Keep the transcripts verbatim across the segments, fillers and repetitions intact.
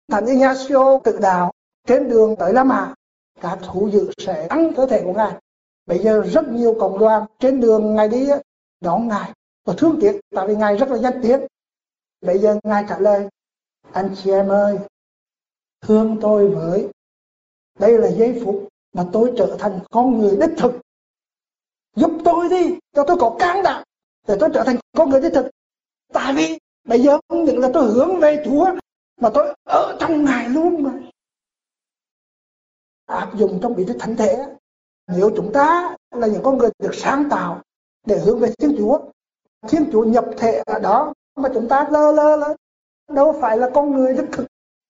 Thánh Ignacio tự đạo trên đường tới La Mã, các thú dữ sẽ ăn cơ thể của Ngài. Bây giờ rất nhiều cộng đoàn trên đường Ngài đi đón Ngài và thương tiếc, tại vì Ngài rất là danh tiếng. Bây giờ Ngài trả lời: anh chị em ơi, thương tôi với, đây là giây phút mà tôi trở thành con người đích thực. Giúp tôi đi, cho tôi có can đảm để tôi trở thành con người đích thực. Tại vì bây giờ không những là tôi hướng về Chúa, mà tôi ở trong Ngài luôn mà. Áp dụng trong bí tích thánh thể, nếu chúng ta là những con người được sáng tạo để hướng về Thiên Chúa, Thiên Chúa nhập thể ở đó mà chúng ta lơ lơ lơ, đâu phải là con người đích thực.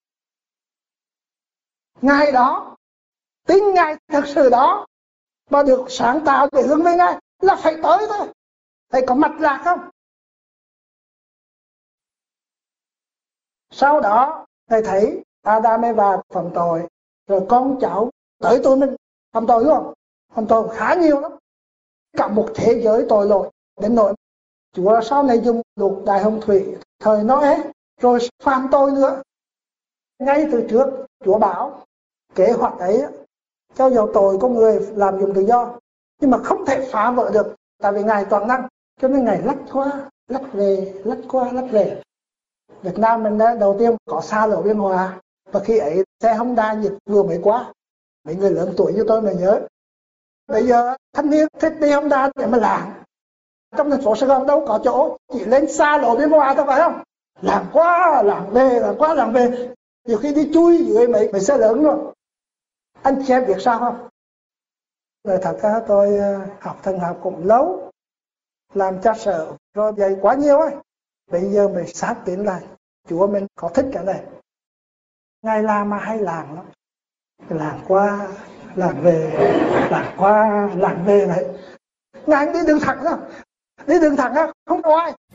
Ngài đó, tin Ngài thật sự đó mà được sáng tạo để hướng về Ngài là phải tới thôi. Phải có mạch lạc không? Sau đó Thầy thấy Adam Eva phạm tội, rồi con cháu tới tôi mình phạm tội luôn. Phạm tội khá nhiều lắm, cả một thế giới tội lỗi, đến nỗi Chúa sau này dùng lục đại hồng thủy thời Noe rồi phạm tội nữa. Ngay từ trước Chúa bảo kế hoạch ấy cho dầu tội có người làm dùng tự do, nhưng mà không thể phá vỡ được, tại vì Ngài toàn năng, cho nên Ngài lách qua lách về lách qua lách về. Việt Nam mình đã đầu tiên có xa lộ Biên Hòa, và khi ấy xe Honda nhiệt vừa mới qua, mấy người lớn tuổi như tôi mà nhớ. Bây giờ thanh niên thích đi Honda để mà làng, trong thành phố Sài Gòn đâu có chỗ, chỉ lên xa lộ Biên Hòa thôi, phải không? Làng qua làng về, làng qua làng về, nhiều khi đi chui dưới mấy, mấy xe lớn luôn. Anh chị em biết sao không? Rồi thật ra tôi học thần học cũng lâu, làm cha sở rồi dạy quá nhiều ấy. Bây giờ mình xác tín lại Chúa mình có thích cái này. Ngài làm mà hay làm lắm, làm qua làm về, làm qua làm về này. Ngài đi đường thẳng đó, đi đường thẳng á, không có ai.